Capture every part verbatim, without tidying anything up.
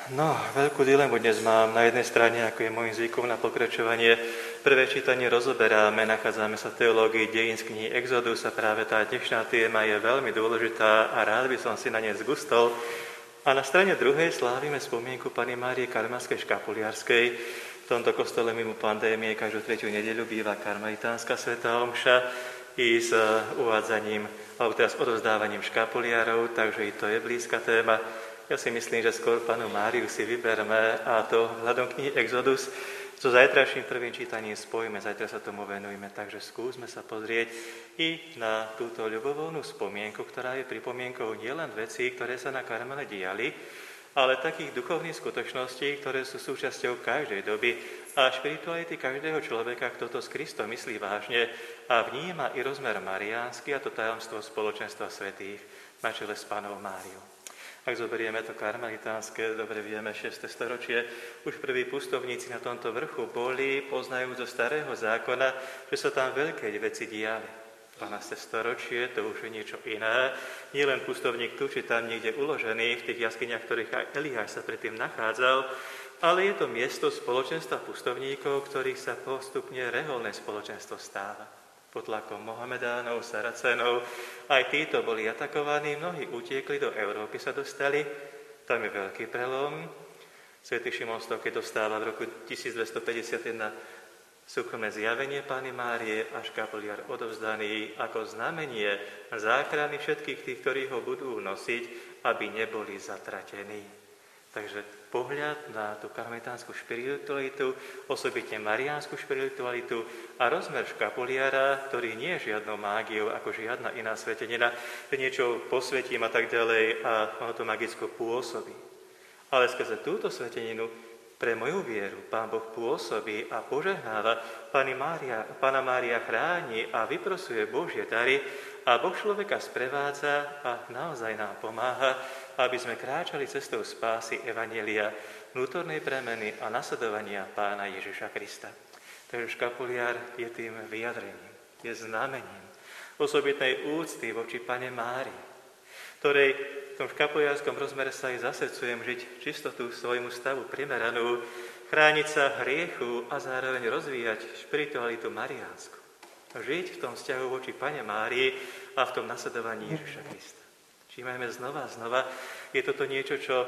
No, veľkú dilemu dnes mám. Na jednej strane, ako je môjim zvykom na pokračovanie, prvé čítanie rozoberáme, nachádzame sa v teológii dejín z knihy Exodus a práve tá dnešná téma je veľmi dôležitá a rád by som si na nej zgustol. A na strane druhej slávime spomienku Panny Márie Karmelskej Škapuliarskej. V tomto kostole mimo pandémie každú tretiu nedeľu býva karmelitánska svätá omša i s uvádzaním, alebo teraz odovzdávaním škapuliarov, takže i to je blízka téma. Ja si myslím, že skôr Pannu Máriu si vyberme a to hľadom knihy Exodus so zajtrajším prvým čítaním spojíme, zajtra sa tomu venujeme, takže skúsme sa pozrieť i na túto ľubovoľnú spomienku, ktorá je pripomienkou nielen vecí, ktoré sa na Karmele diali, ale takých duchovných skutočností, ktoré sú súčasťou každej doby a špirituality každého človeka, kto to s Kristom myslí vážne a vníma i rozmer mariánsky, a to tajomstvo spoločenstva svätých na čele s Pannou Máriou. Ak zoberieme to karmelitánske, dobre vieme, šieste storočie, už prví pustovníci na tomto vrchu boli, poznajú zo starého zákona, že sa tam veľké veci diali. dvanáste storočie, to už je niečo iné. Nie len pustovník tu, či tam niekde uložený, v tých jaskyniach, ktorých aj Eliáš sa predtým nachádzal, ale je to miesto spoločenstva pustovníkov, ktorých sa postupne reholné spoločenstvo stáva. Pod tlakom Mohamedánov, Saracénov, aj títo boli atakovaní, mnohí utiekli, do Európy sa dostali, tam je veľký prelom. Svätý Šimon Stoky dostáva v roku tisícdvestopäťdesiatjeden súkromné zjavenie Panny Márie a škapuliar odovzdaný ako znamenie záchrany všetkých tých, ktorí ho budú nosiť, aby neboli zatratení. Takže pohľad na tú karmelitánsku špiritualitu, osobitne mariánsku špiritualitu a rozmer škapuliara, ktorý nie je žiadnou mágiou, ako žiadna iná svetenina, že niečo posvetím a tak ďalej a ono to magicko pôsobí. Ale skrze túto sveteninu pre moju vieru Pán Boh pôsobí a požehnáva, Panny Mária, Panna Mária chráni a vyprosuje Božie dary a Boh človeka sprevádza a naozaj nám pomáha, aby sme kráčali cestou spásy evanjelia, vnútornej premeny a nasledovania Pána Ježiša Krista. Takže škapuliar je tým vyjadrením, je znamením osobitnej úcty voči Panne Márii, ktorej v tom škapuliarskom rozmere sa aj zasvedcujem žiť čistotu svojmu stavu primeranú, chrániť sa hriechu a zároveň rozvíjať špiritualitu mariánsku. Žiť v tom vzťahu voči Panne Márii a v tom nasledovaní Ježiša Krista. Všímajme znova a znova, je toto niečo, čo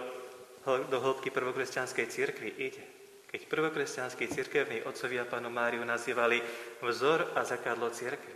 do hĺbky prvokresťanskej cirkvi ide. Keď prvokresťanskí cirkevní otcovia Pannu Máriu nazývali vzor a zakadlo cirkvi.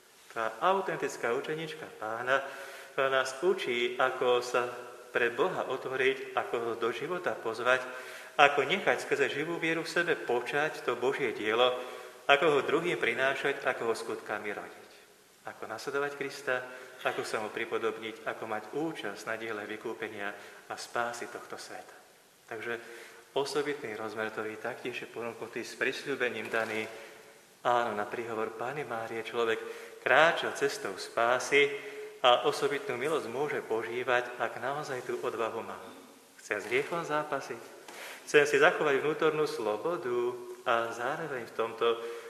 Tá autentická učenička Pána, ktorá nás učí, ako sa pre Boha otvoriť, ako ho do života pozvať, ako nechať skrze živú vieru v sebe počať to Božie dielo, ako ho druhým prinášať, ako ho skutkami rodiť. Ako nasledovať Krista, ako sa mu pripodobniť, ako mať účasť na diele vykúpenia a spásy tohto sveta. Takže osobitný rozmer to je taktiež ponúknutý s prisľúbením daný. Áno, na príhovor Panny Márie človek kráča cestou spásy a osobitnú milosť môže požívať, ak naozaj tú odvahu má. Chcem s hriechom zápasiť, chcem si zachovať vnútornú slobodu a zároveň v tomto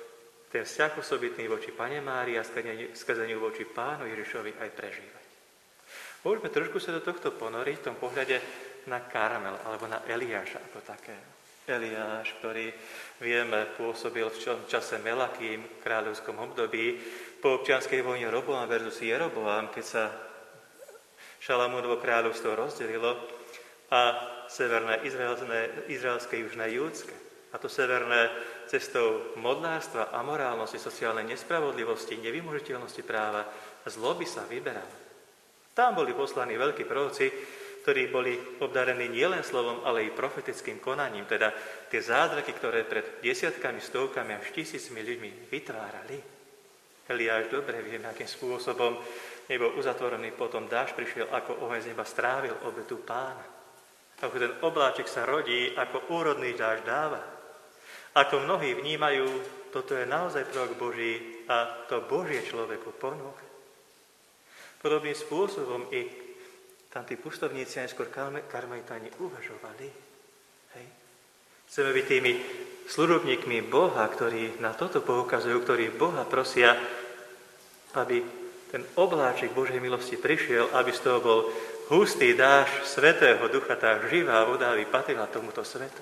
ten vzťah osobitný voči Panne Márii a skazeniu voči Pánu Ježišovi aj prežívať. Môžeme trošku sa do tohto ponoriť v tom pohľade na Karmel alebo na Eliáša ako také. Eliáš, ktorý vieme pôsobil v čase Melakým, kráľovskom období, po občianskej vojne Roboam versus Jeroboam, keď sa Šalamúnovo kráľovstvo rozdelilo a severné izraelské, izraelské južné júdske. A to severné cestou modlárstva, amorálnosti, sociálnej nespravodlivosti, nevymožiteľnosti práva, zloby sa vyberali. Tam boli poslaní veľkí proroci, ktorí boli obdarení nielen slovom, ale i profetickým konaním, teda tie zázraky, ktoré pred desiatkami, stovkami až tisícmi ľuďmi vytvárali. Eliáš dobre vieme, akým spôsobom nebol uzatvorený, potom dážď prišiel, ako oheň z neba strávil obetu Pána. Ako ten obláčik sa rodí, ako úrodný dážď dáva. Ako mnohí vnímajú, toto je naozaj prorok Boží a to Božie človeku ponúka. Podobným spôsobom i tam tí pustovníci aj skôr karmelitáni uvažovali. Hej. Chceme byť tými služobníkmi Boha, ktorí na toto poukazujú, ktorí Boha prosia, aby ten obláčik Božej milosti prišiel, aby z toho bol hustý dážď Svätého Ducha, tá živá voda vypatrila tomuto svetu.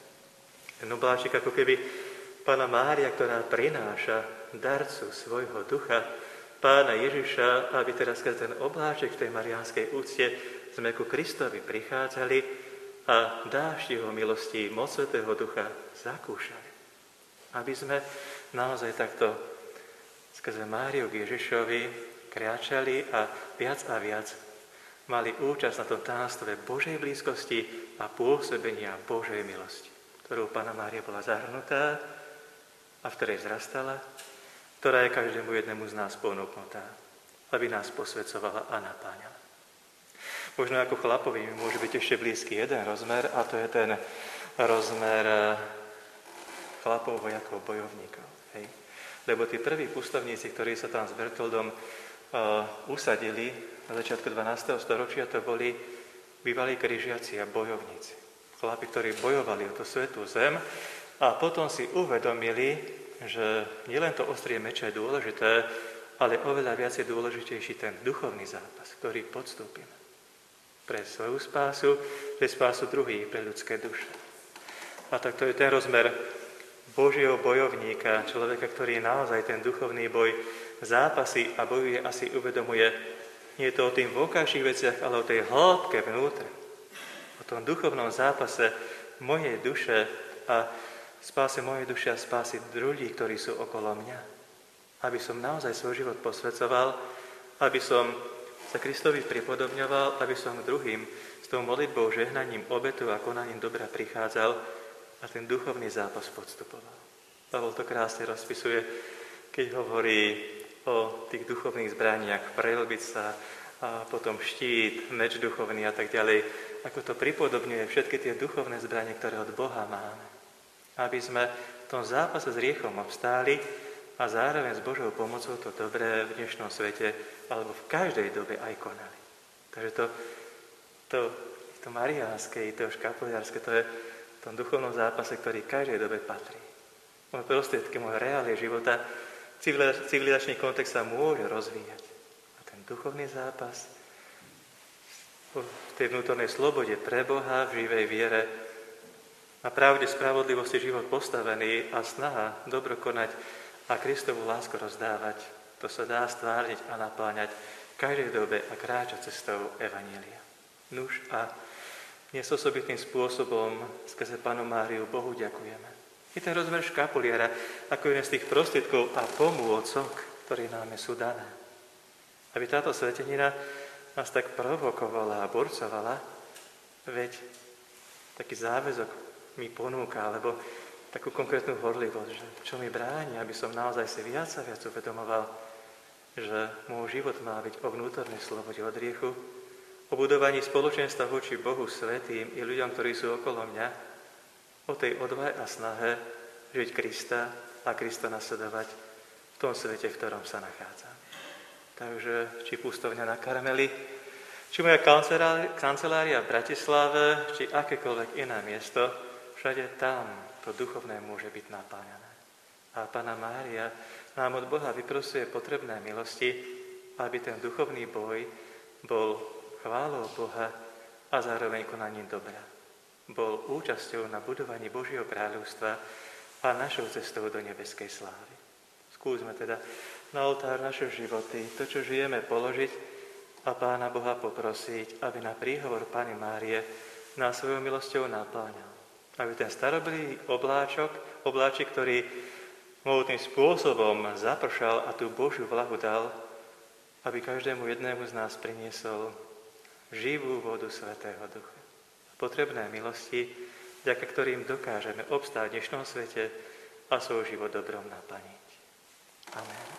Ten obláčik ako keby Panna Mária, ktorá prináša darcu svojho ducha, Pána Ježiša, aby teraz keď ten obláčik v tej mariánskej úcte sme ku Kristovi prichádzali a dážď jeho milosti, moc Svätého Ducha zakúšali. Aby sme naozaj takto skrze Máriu k Ježišovi kráčali a viac a viac mali účasť na tom tajomstve Božej blízkosti a pôsobenia Božej milosti, ktorou Panna Mária bola zahrnutá a v ktorej vzrastala, ktorá je každému jednému z nás ponúknutá, aby nás posväcovala a napáňala. Možno ako chlapovi mi môže byť ešte blízky jeden rozmer, a to je ten rozmer chlapov, vojakov, bojovníkov. Hej. Lebo tí prví pustovníci, ktorí sa tam s Bertoldom uh, usadili na začiatku dvanásteho storočia, to boli bývalí križiaci a bojovníci. Chlapi, ktorí bojovali o tú svätú zem a potom si uvedomili, že nielen to ostrie meča je dôležité, ale oveľa viac je dôležitejší ten duchovný zápas, ktorý podstúpime pre svoju spásu, pre spásu druhých, pre ľudské duše. A tak to je ten rozmer Božieho bojovníka, človeka, ktorý naozaj ten duchovný boj zápasí a bojuje a si uvedomuje, nie je to o tým vonkajších veciach, ale o tej hĺbke vnútre. O tom duchovnom zápase mojej duše a spáse mojej duše a spási ľudí, ktorí sú okolo mňa. Aby som naozaj svoj život posväcoval, aby som sa Kristovi pripodobňoval, aby som druhým s tou modlitbou, žehnaním, obetu a konaním dobra prichádzal a ten duchovný zápas podstupoval. Pavol to krásne rozpisuje, keď hovorí o tých duchovných zbraniach, prelbica a potom štít, meč duchovný a tak ďalej, ako to pripodobňuje všetky tie duchovné zbranie, ktoré od Boha máme. Aby sme v tom zápase s hriechom obstáli a zároveň s Božou pomocou to dobré v dnešnom svete alebo v každej dobe aj konali. Takže to, to, to mariánske, to škapuliarské, to je v tom duchovnom zápase, ktorý v každej dobe patrí. Môj prostriedky, môj reálie života, civilizačný kontext sa môže rozvíjať. A ten duchovný zápas v tej vnútornej slobode pre Boha, v živej viere, na pravde spravodlivosti život postavený a snaha dobro konať a Kristovu lásku rozdávať, to sa dá stvárniť a napáňať v každej dobe a kráčať cestou evanjelia. Nuž a dnes osobitným spôsobom skrze Pannu Máriu Bohu ďakujeme. I ten rozmer škapuliara ako jeden z tých prostriedkov a pomôcok, ktoré nám sú dané. Aby táto svetenina nás tak provokovala a burcovala, veď taký záväzok mi ponúka, alebo takú konkrétnu horlivosť, že čo mi bráni, aby som naozaj si viac a viac uvedomoval, že môj život má byť o vnútornej slobode od hriechu, o budovaní spoločenstva voči Bohu svätým i ľuďom, ktorí sú okolo mňa, o tej odvahe a snahe žiť Krista a Krista nasledovať v tom svete, v ktorom sa nachádzam. Takže či pustovňa na Karmeli, či moja kancelária v Bratislave, či akékoľvek iné miesto, všade tam to duchovné môže byť napáňané. A Panna Mária nám od Boha vyprosuje potrebné milosti, aby ten duchovný boj bol chválou Boha a zároveň konaním dobra. Bol účasťou na budovaní Božieho kráľovstva a našou cestou do nebeskej slávy. Skúsme teda na oltár naše životy, to, čo žijeme, položiť a Pána Boha poprosiť, aby na príhovor Panny Márie nás svojou milosťou napáňal. Aby ten starobylý obláčok, obláčik, ktorý mohutným spôsobom zapršal a tú Božiu vlahu dal, aby každému jednému z nás priniesol živú vodu Svätého Ducha. Potrebné milosti, vďaka ktorým dokážeme obstáť v dnešnom svete a svoj život dobrom naplniť. Amen.